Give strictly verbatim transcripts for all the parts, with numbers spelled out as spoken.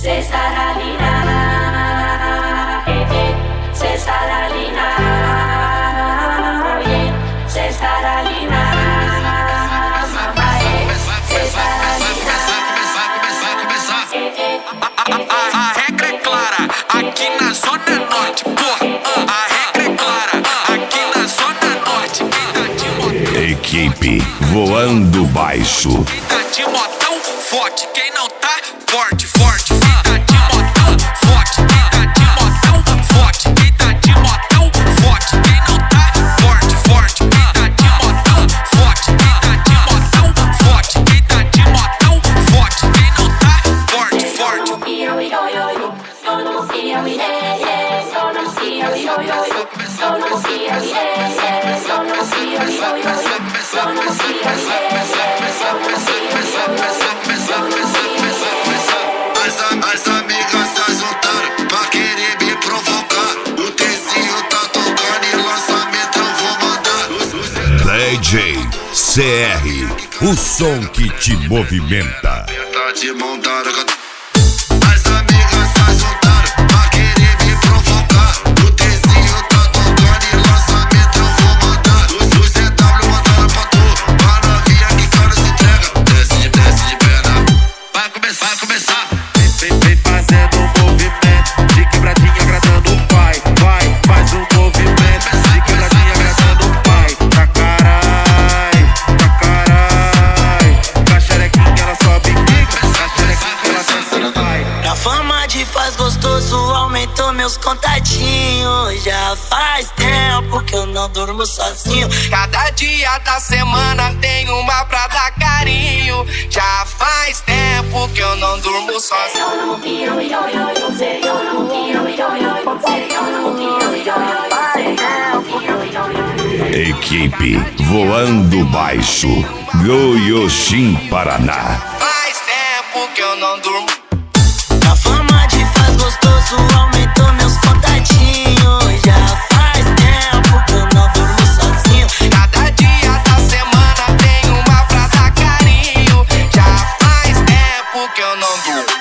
cê saralina, cê saralina, cê saralina, cê saralina. A regra é clara, aqui na Zona Norte, porra. A regra é clara, aqui na Zona Norte. Quem tá de motão, equipe voando baixo. quem tá de motão forte, quem não tá forte, forte. Quem tá de motão forte, quem tá de motão forte, quem tá de motão forte, quem não tá forte, forte. Quem tá de motão forte, quem tá de motão forte, quem tá de motão forte, quem não tá forte, forte. As amigas se juntaram pra querer me provocar. O Tezinho tá tocando e lançamento eu vou mandar. D J C R, o som que te movimenta. Tá de mão dada. As amigas se juntaram pra querer me provocar. O Tezinho tá tocando e lançamento eu vou mandar. O Z W mandando pra tu, pra novinha que cara se entrega. Desce de, desce de perna. Vai começar, vai começar. Vem, vem fazendo um movimento de quebradinha agradando o pai. Vai, faz um movimento de quebradinha agradando o pai. Tá carai, tá carai. Com a xerequinha ela sobe quica, com a xerequinha ela desce e vai. A fama de faz gostoso aumentou meus contatinhos. Já faz tempo que eu não durmo sozinho. Cada dia da semana tem uma pra dar carinho. Já faz tempo que eu não durmo sozinho. Equipe voando baixo, Goiôxim, Paraná. Faz tempo que eu não durmo. A fama de faz gostoso aumentou meus contatinhos. Já faz tempo que eu não durmo sozinho. Cada dia da semana tem uma pra dar carinho. Já faz tempo que eu não durmo.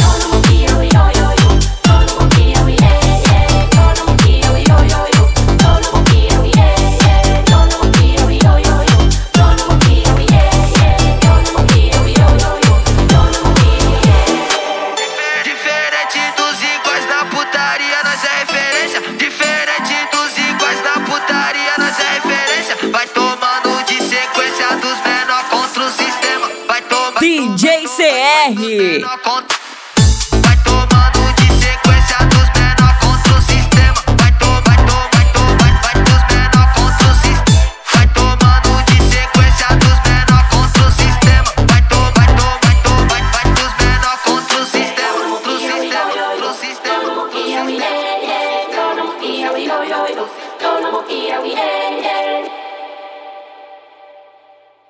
Diferente dos iguais da putaria, nós é referência. Diferente dos iguais da putaria, nós é referência. Vai tomando de sequência dos menor contra o sistema. Vai tomando D J C R. menor contra. Vai tomando de sequência dos menor contra o sistema. Vai tomar, vai tomar, vai tomar, vai dos menor contra o sistema. Vai tomando de sequência dos menor contra o sistema. Vai tomar, vai tomar, vai tomar, vai dos menor contra o sistema. Contra o sistema, contra o sistema, contra o sistema.